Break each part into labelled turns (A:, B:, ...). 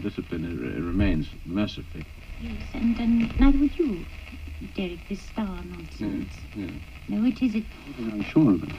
A: discipline remains, mercifully.
B: Yes, and neither would you, Derek, this star nonsense.
A: Yeah.
B: No, it isn't.
A: I'm sure of it.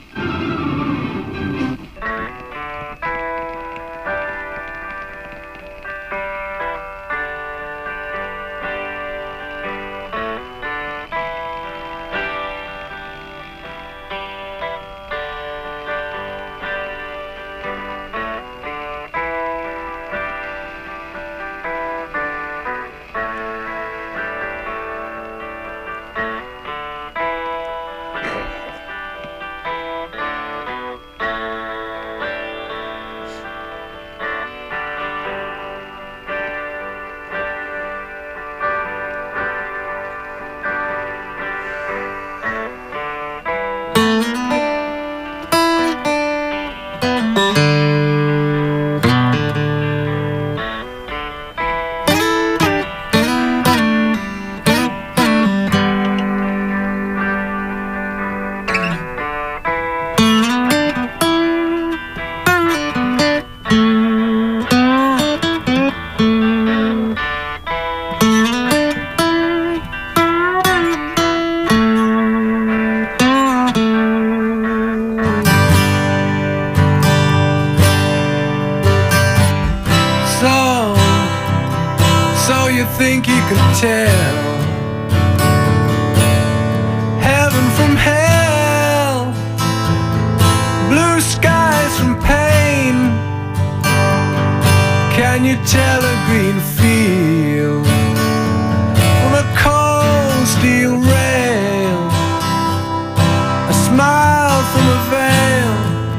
C: So you think you can tell heaven from hell, blue skies from pain? Can you tell a green field from a cold steel rail, a smile from a veil?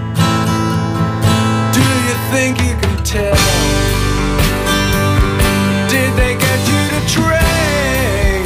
C: Do you think you can tell? Did they get you to trade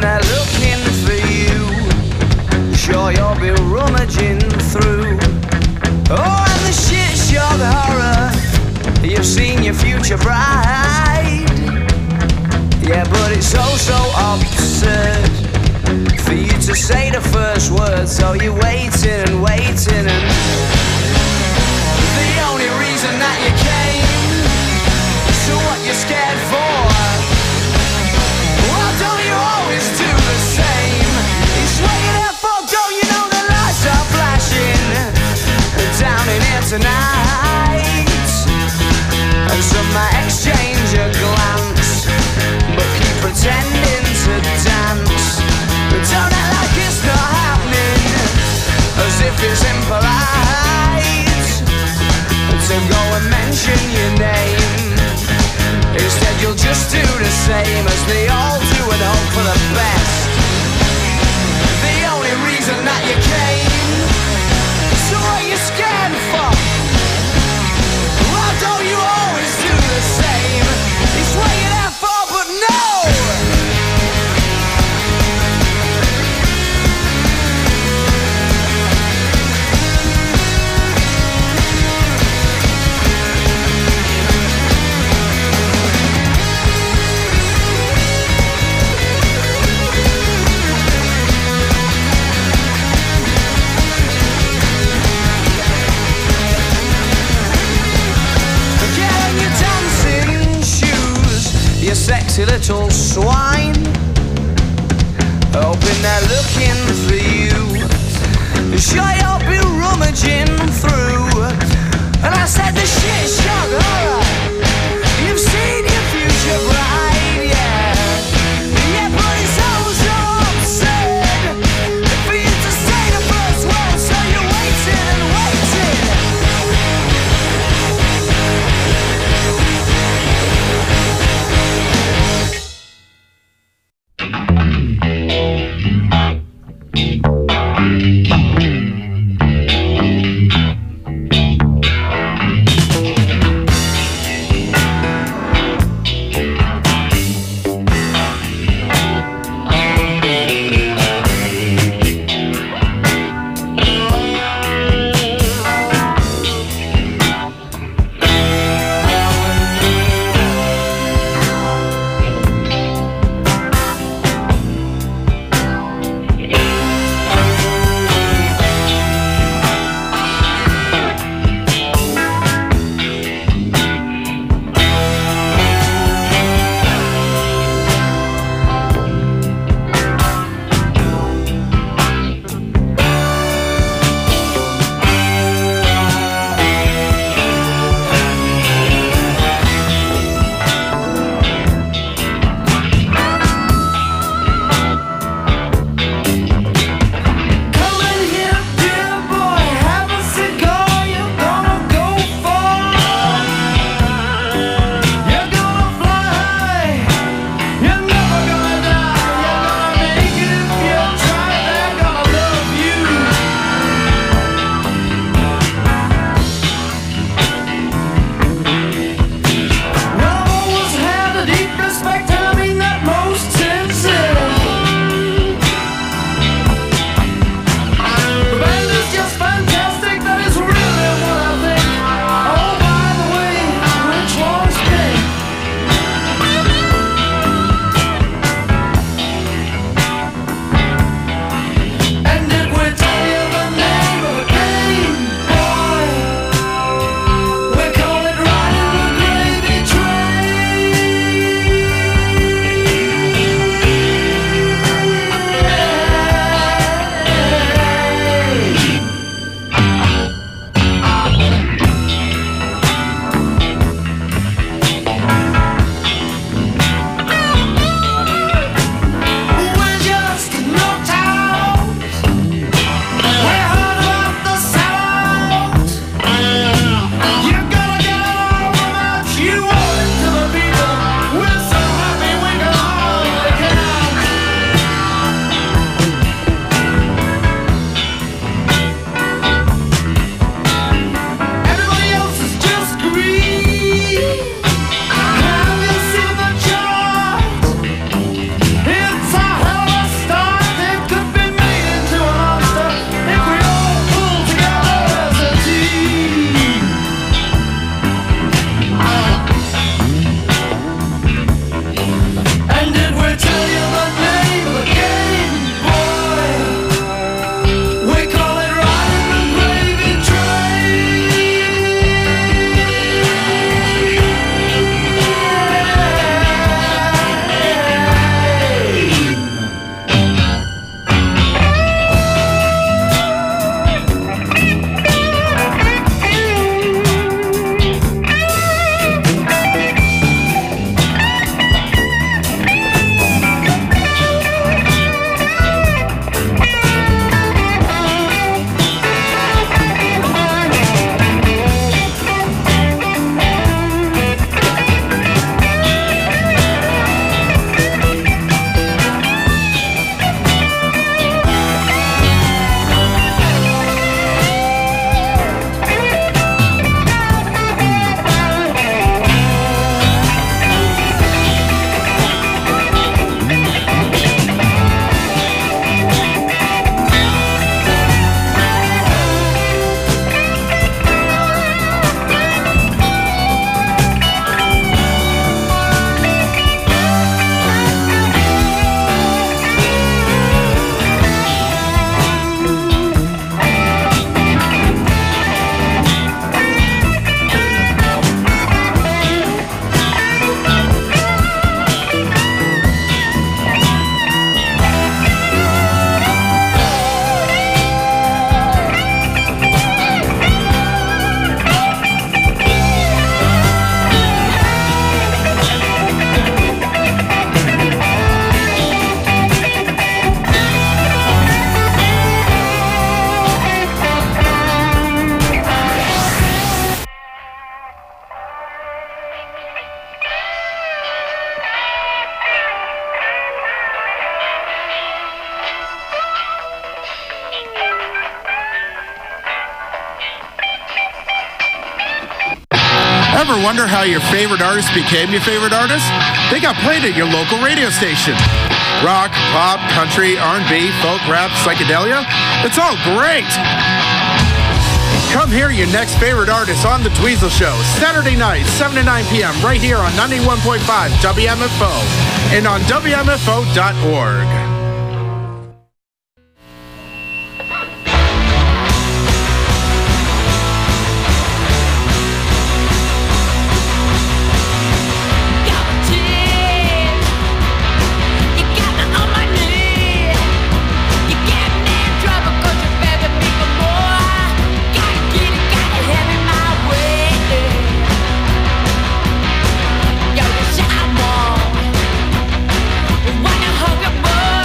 C: there looking for you. Sure, you'll be rummaging through. Oh, and the shit shock horror. You've seen your future bride. Yeah, but it's so absurd for you to say the first word. So you're waiting and waiting, and the only reason that you came. So what you scared for? Well, don't you always do the same? It's what you're there for, don't you know the lights are flashing down in here tonight? And some might exchange a glance, but keep pretending to dance. Don't act like it's not happening, as if it's impolite to go and mention your name. Instead you'll just do the same as they all do and hope for the best. The only reason that you came. So what you scared for? Why don't you always do the same? It's what you're there for, but no! You sexy little swine, hoping they're looking for you. Sure, you'll be rummaging through. And I said the shit shock horror. You've seen your future bride, yeah. Yeah, but it's so absurd for you to say the first word. So you're waiting and waiting.
D: ever wonder how your favorite artist became your favorite artist? They got played at your local radio station. Rock, pop, country, R&B, folk, rap, psychedelia. It's all great. Come hear your next favorite artist on The Dweezil Show, Saturday night, 7 to 9 p.m. right here on 91.5 WMFO and on WMFO.org.
C: Wanna hug a boy.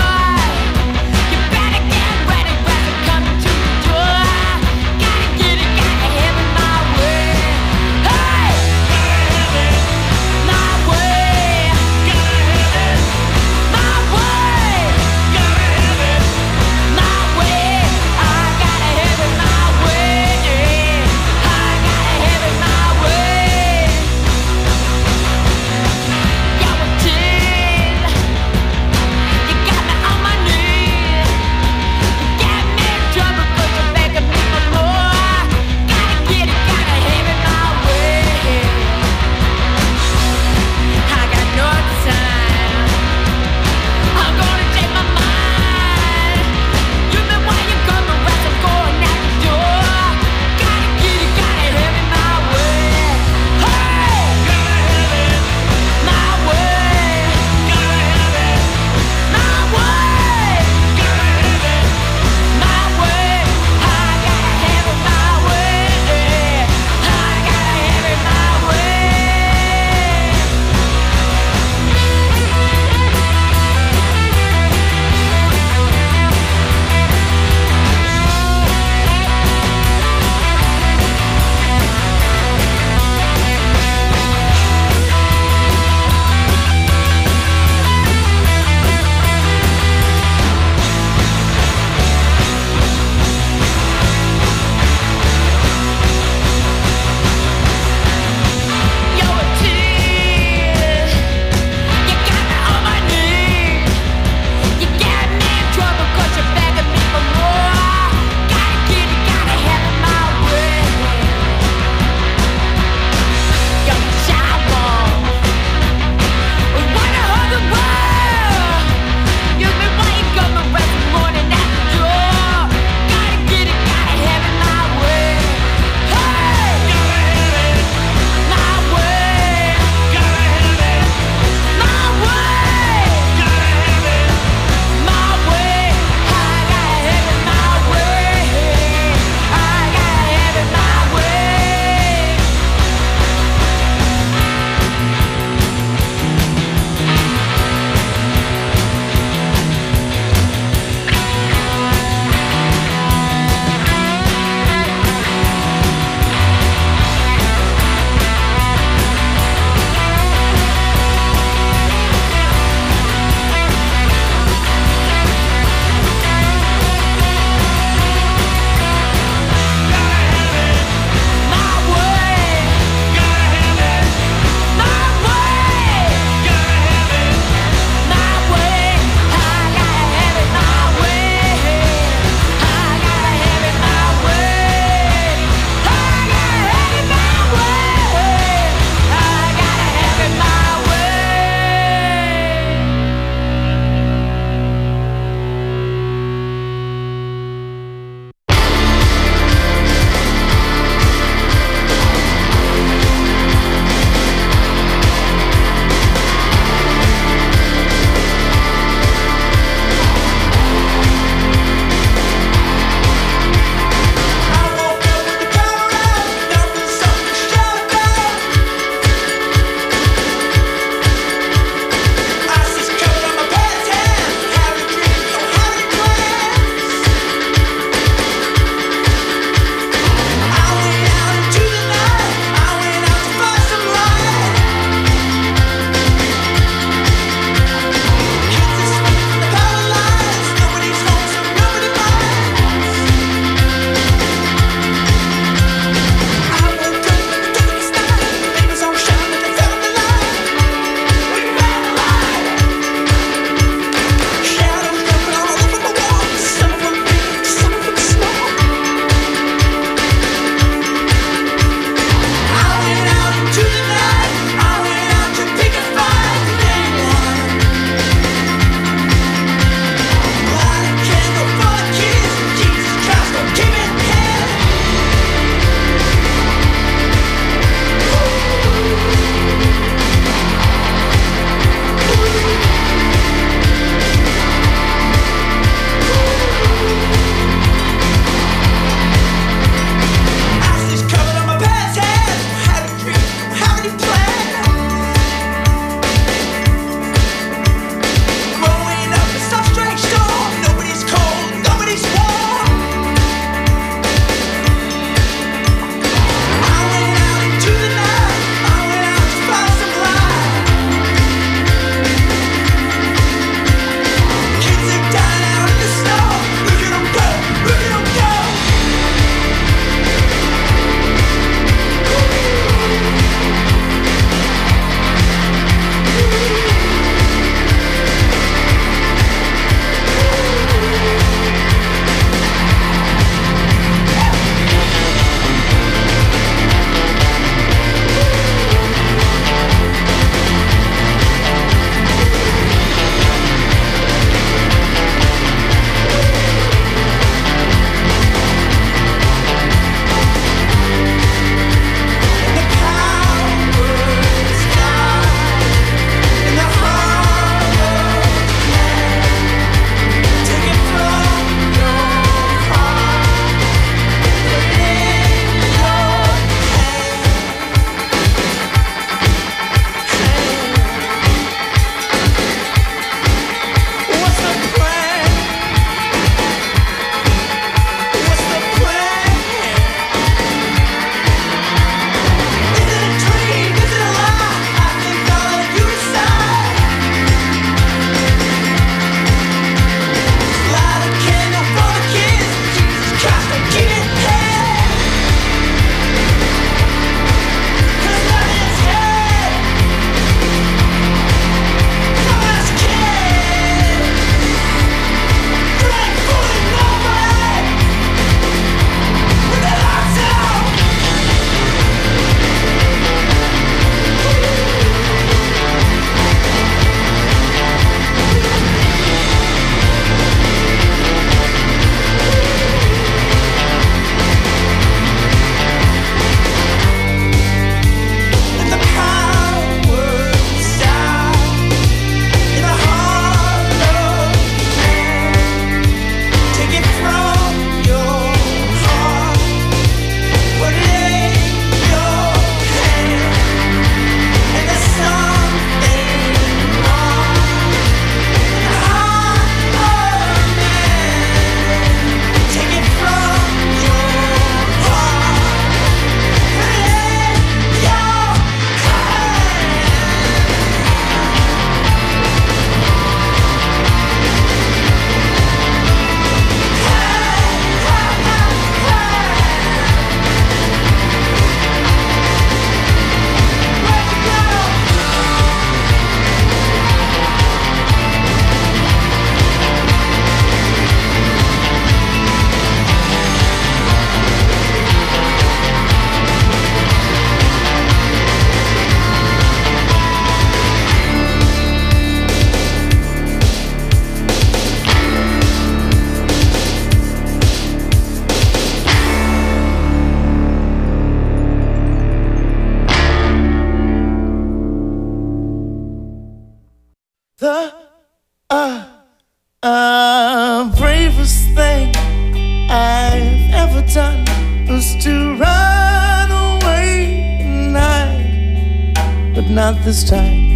C: bravest thing I've ever done was to run away and hide. But not this time.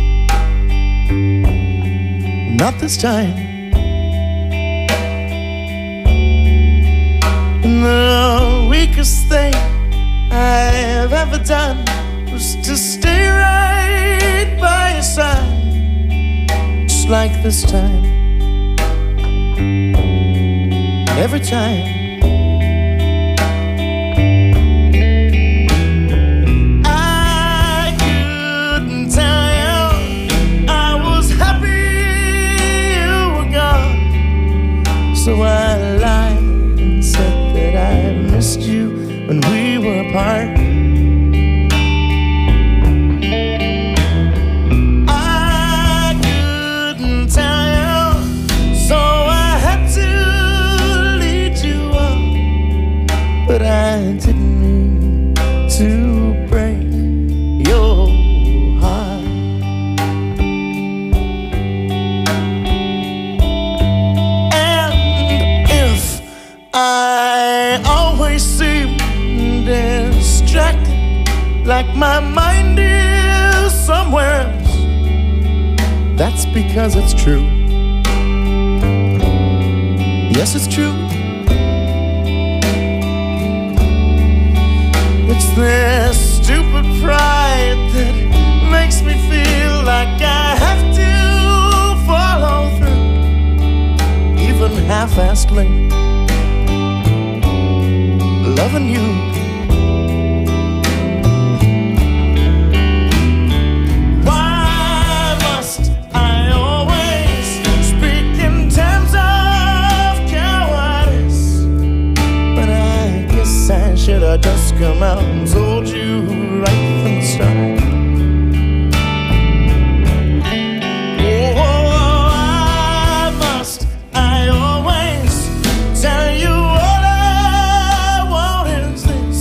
C: Not this time. And the weakest thing I've ever done was to stay right by your side. Just like this time. Every time. So I lied and said that I missed you when we were apart. I couldn't tell you, so I had to lead you on. But I didn't mean to break your heart. I always seem distracted, like my mind is somewhere else. That's because it's true. Yes, it's true. It's this stupid pride that makes me feel like I have to follow through, even half-assedly. Loving you. Why must I always speak in terms of cowardice? But I guess I should have just come out and told you right from the start. Tell you all I want is this.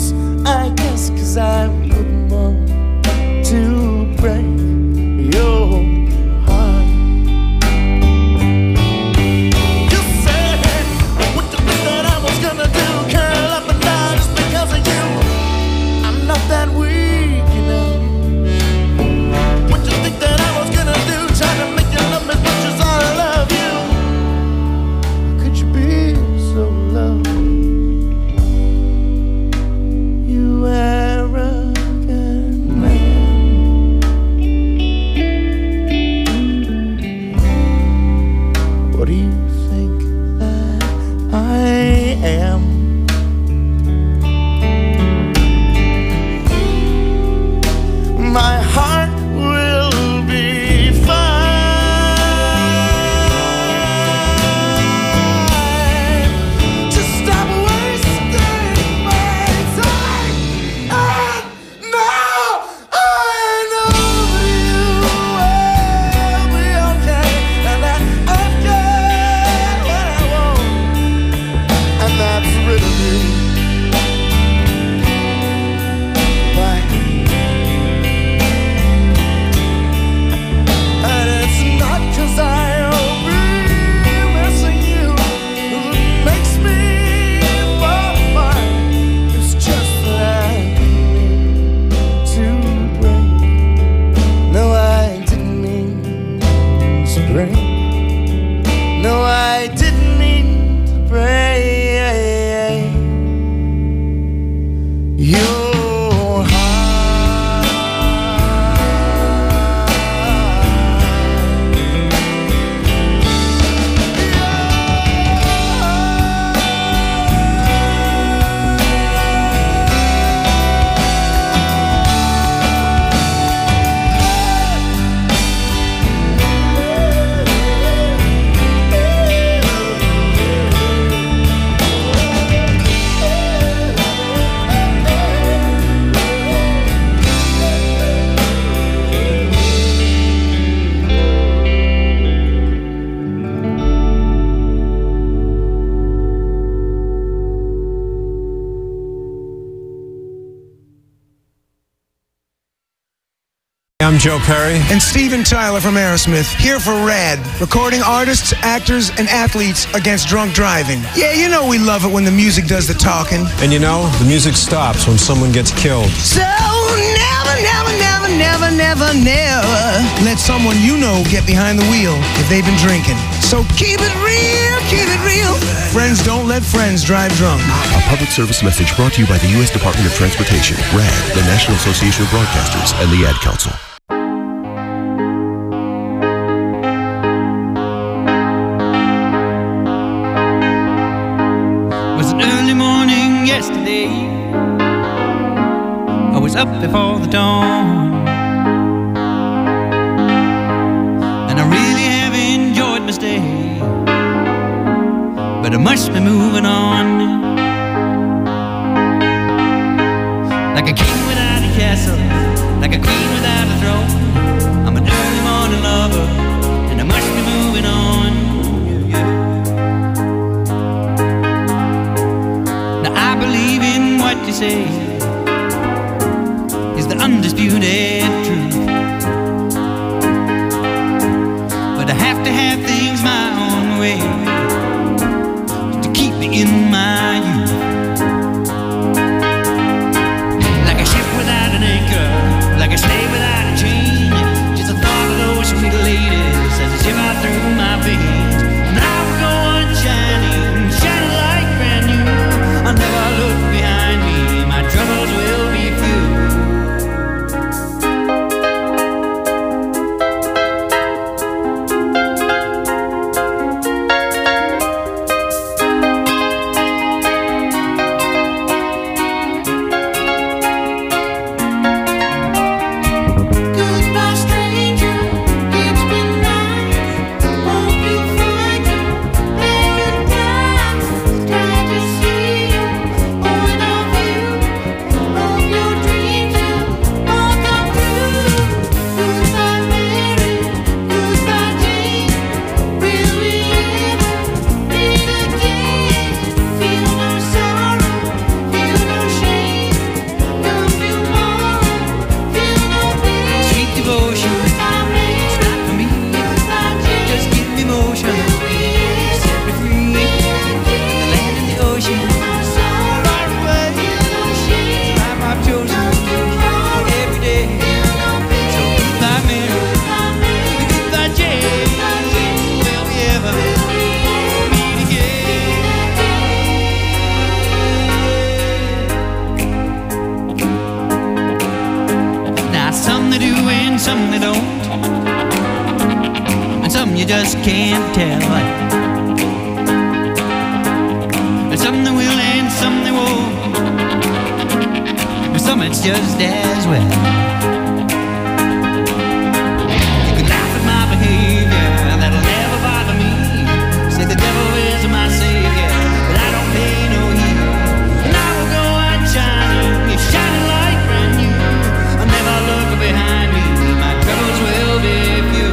E: I'm Joe Perry.
F: And Steven Tyler from Aerosmith, here for RAD, recording artists, actors, and athletes against drunk driving. Yeah, you know we love it when the music does the talking.
E: And you know, the music stops when someone gets killed.
F: So never, never, never, never, never, never let someone you know get behind the wheel if they've been drinking. So keep it real, keep it real. Friends don't let friends drive drunk.
G: A public service message brought to you by the U.S. Department of Transportation, RAD, the National Association of Broadcasters, and the Ad Council.
H: It was an early morning yesterday. I was up before the dawn, and I really have enjoyed my stay, but I must be moving on. Like a king without a castle, like a queen without a throne. I'm an early morning lover, and I must be moving on. Yeah, yeah. Now I believe in what you say is the undisputed truth, but I have to have things my own way to keep me in my youth. Like a ship without an anchor, like a slave without a chain. Just the thought of those sweet ladies as they shiver through my veins. And I will go on shining, shining like brand new. I'll never look behind me, my troubles will be few. Just can't tell. There's some that will and some that won't. There's some it's just as well. You can laugh at my behavior, that'll never bother me. Say the devil is my savior, but I don't pay no heed. And I will go on shining, it's shining like brand new. I'll never look behind me, my troubles will be few.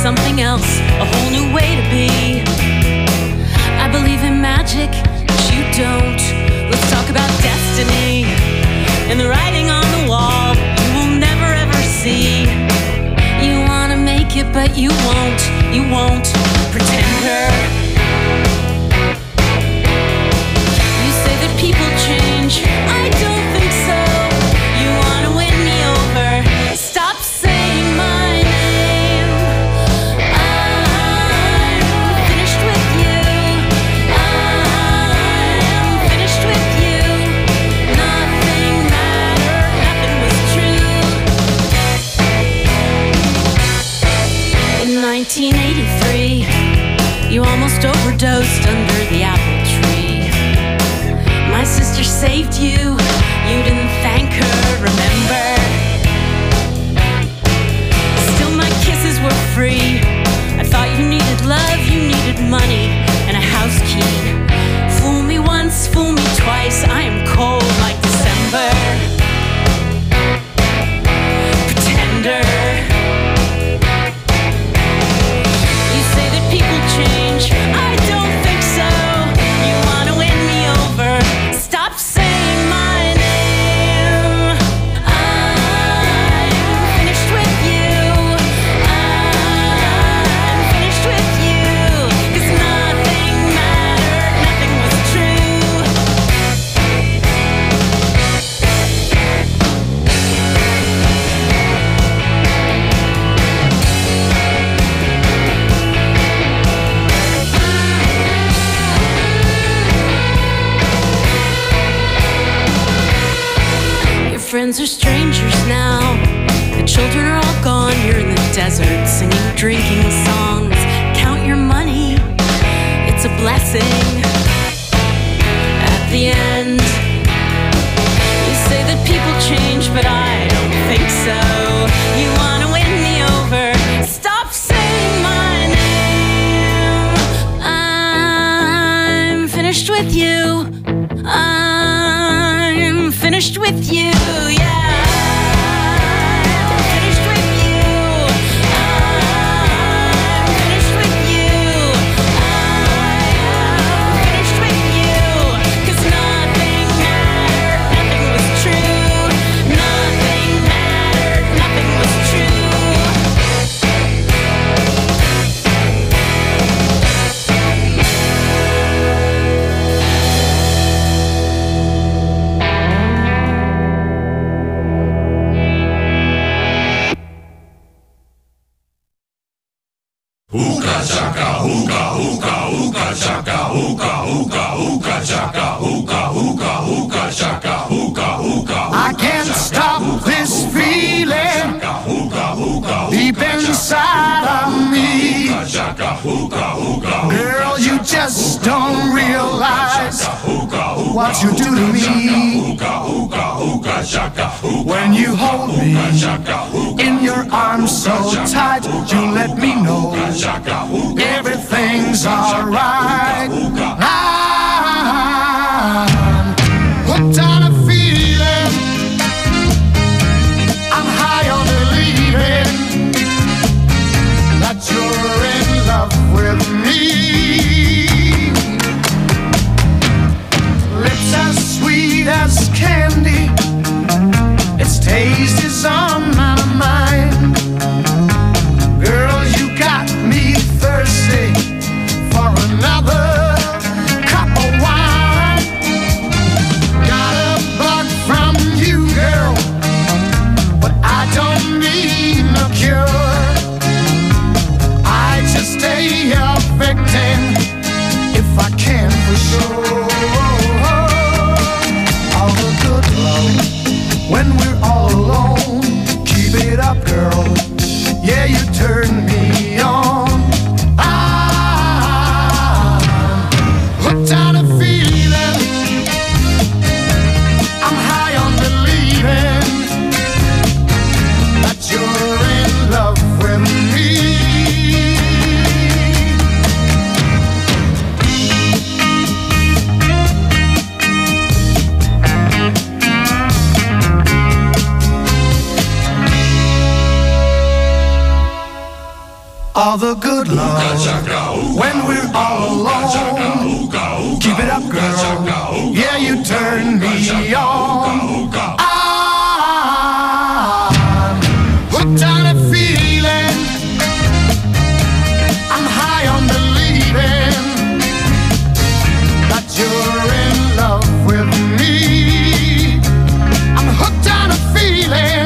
I: something else, a whole new way to be. I believe in magic, but you don't. Let's talk about destiny and the writing on the wall you will never ever see. You wanna make it, but you won't, pretender. You say that people change, I don't think so. You wanna win me over, stop saying my name. I'm finished with you. I'm finished with you. Nothing mattered, nothing was true. In 1983, you almost overdosed under the apple tree. My sister saved you, you didn't thank her, remember? Still my kisses were free. I thought you needed love, you needed money, and a house key. Fool me once, fool me twice, I am cold like December. Pretender. You say that people change, I don't think so. You wanna win me over, stop saying my name. I'm finished with you. I'm finished with you. 'Cause nothing mattered, nothing was true. Your friends are strangers now. The children are all gone. You're in the desert singing drinking songs. Count your money, it's a blessing. At the end, you say that people change, but I don't think so. You wanna win me over, stop saying my name. I'm finished with you. I'm finished with you, yeah. I'm finished with you. I'm finished with you. I'm finished with you. 'Cause nothing mattered, nothing was true. Nothing mattered, nothing was true.
C: I can't stop this feeling deep inside of me. Girl, you just don't realize what you do to me. When you hold me in your arms so tight, you let me know everything's alright. I'm hooked on a feeling. I'm high on believing that you're in love with me. Lips as sweet as candy, its taste is on my mind. Girl, you got me thirsty for another cup of wine. Got a bug from you, girl, but I don't need no cure. I just stay a victim if I can for sure. All the good love when we're all alone. Keep it up, girl. Yeah, you turn me on. I'm hooked on a feeling. I'm high on believing that you're in love with me.
F: all the good love. When we're all alone, keep it up, girl. Yeah, you turn me on. I'm hooked on a feeling. I'm high on believing that you're in love with me. I'm hooked on a feeling.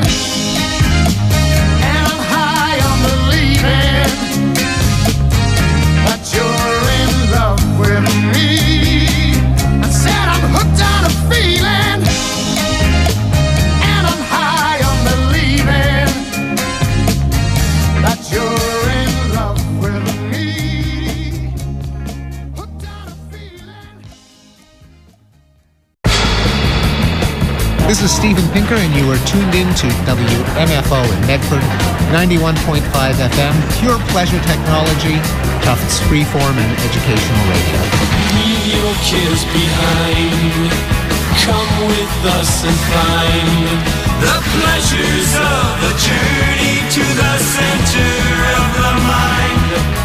J: This is Steven Pinker, and you are tuned in to WMFO in Medford, 91.5 FM, pure pleasure technology, Tufts freeform and educational radio.
H: Leave your kids behind. Come with us and find the pleasures of the journey to the center of the mind.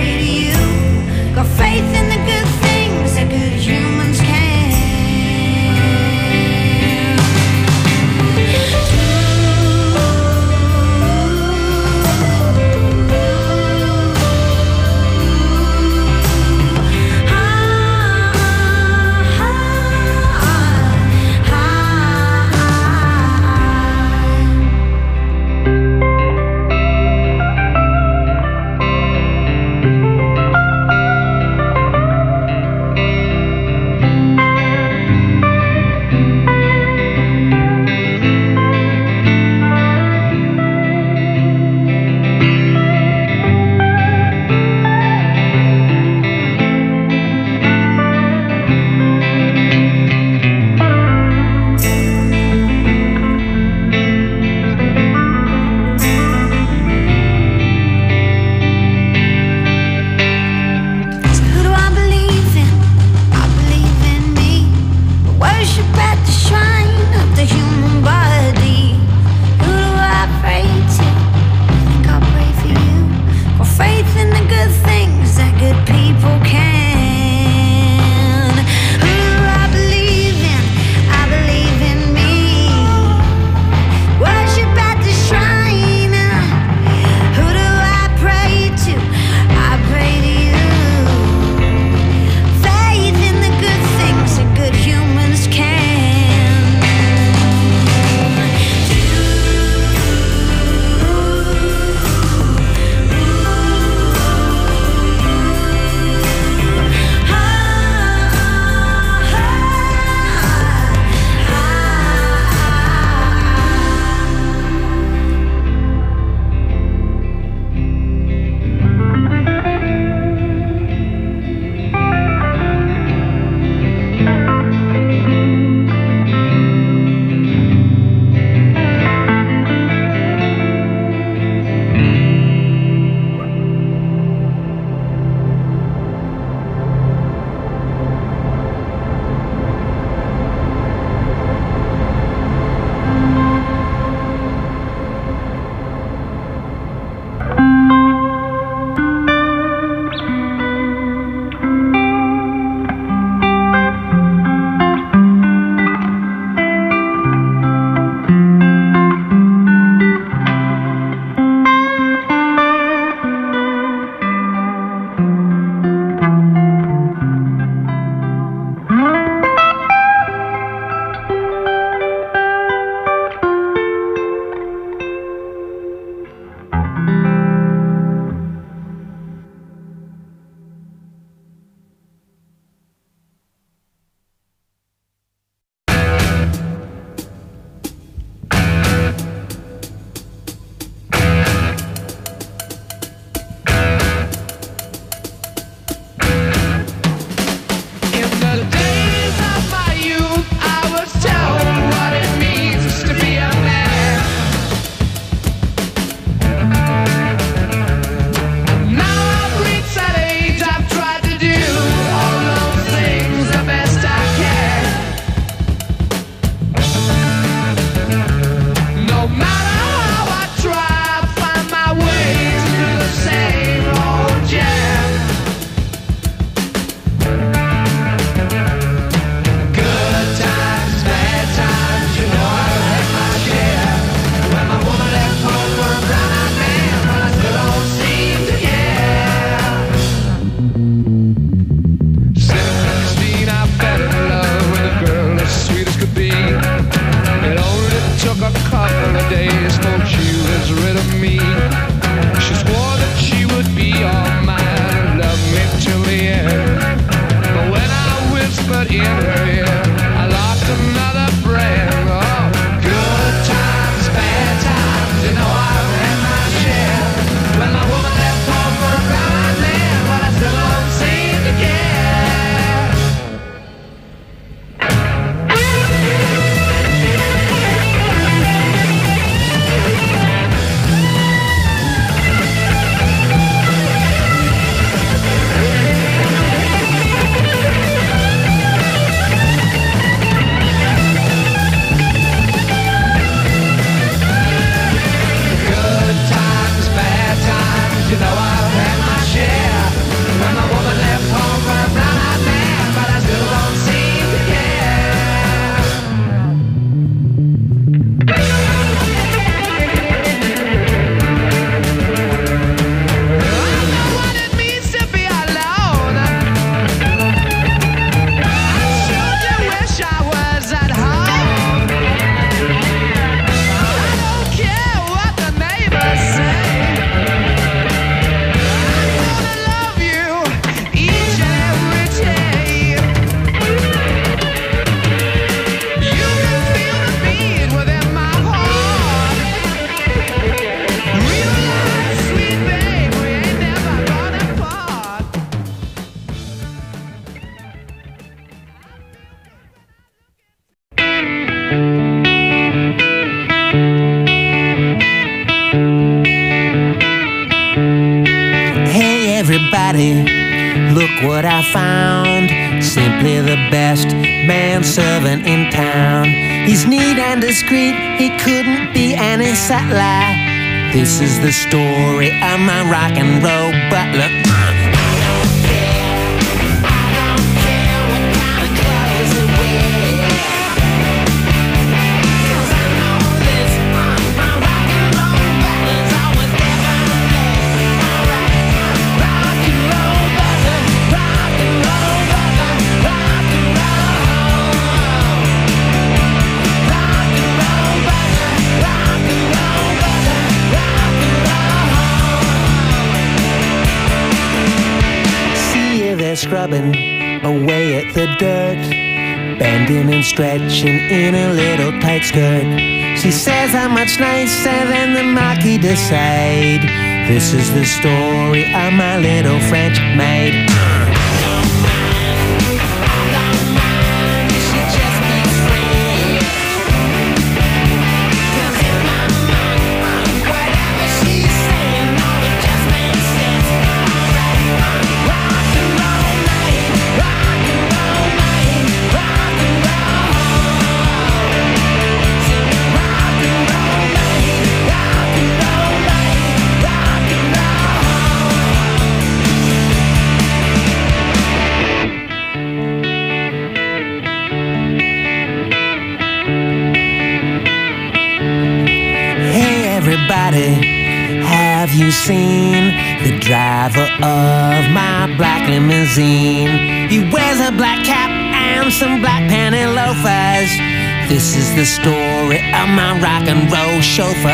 K: Faith in the good things that good humans can.
C: everybody, look what I found. Simply the best manservant in town. He's neat and discreet, he couldn't be any settler. This is the story of my rock and roll butler. Scrubbing away at the dirt, bending and stretching in a little tight skirt. She says I'm much nicer than the Marquis de Sade. This is the story of my little French maid. Have you seen the driver of my black limousine? He wears a black cap and some black panty loafers. This is the story of my rock and roll chauffeur.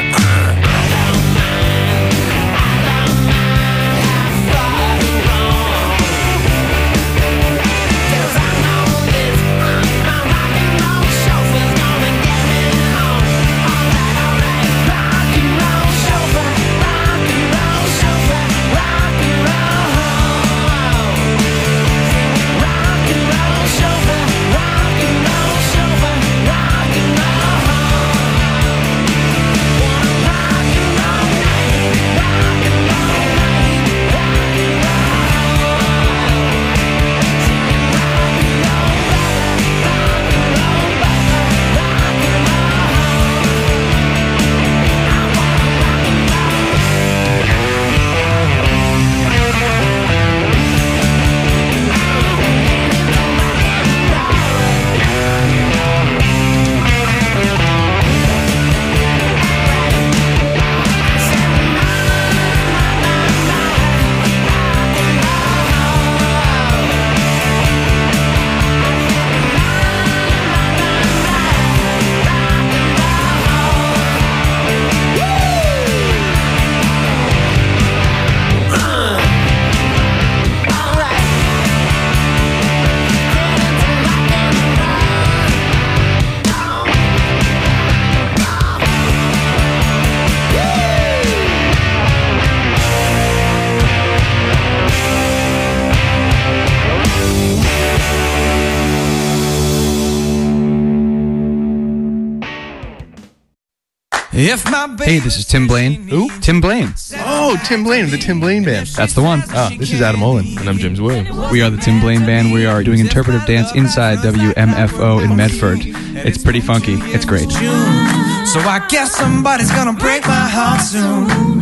K: Hey, this is Tim Blaine.
D: Who?
K: Tim Blaine.
D: Oh, Tim Blaine of the Tim Blaine Band.
K: That's the one.
D: This is Adam Olin.
L: And I'm James Williams.
K: We are the Tim Blaine Band. We are doing interpretive dance inside WMFO in Medford. It's pretty funky. It's great.
C: So I guess somebody's gonna break my heart soon.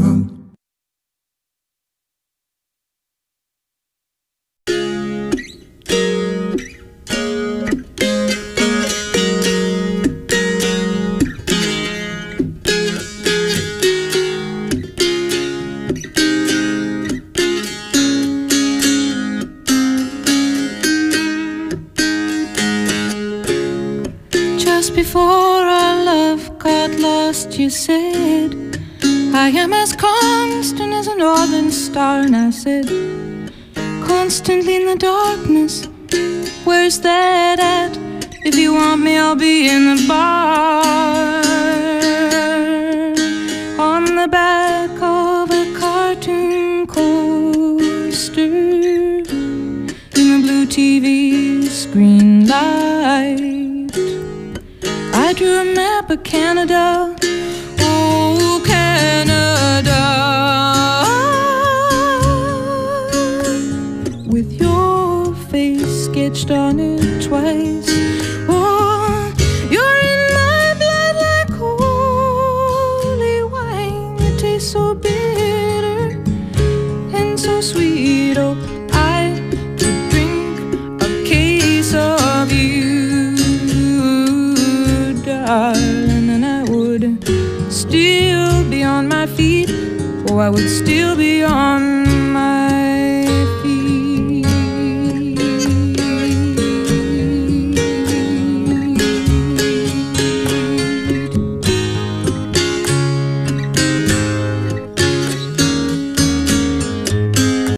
M: Before our love got lost, you said, I am as constant as a northern star. And I said, constantly in the darkness, where's that at? If you want me, I'll be in the bar. On the back of a cartoon coaster, in the blue TV screen light, I drew a map of Canada, oh Canada. so sweet. Oh, I could drink a case of you, darling, and I would still be on my feet. Oh, I would still be on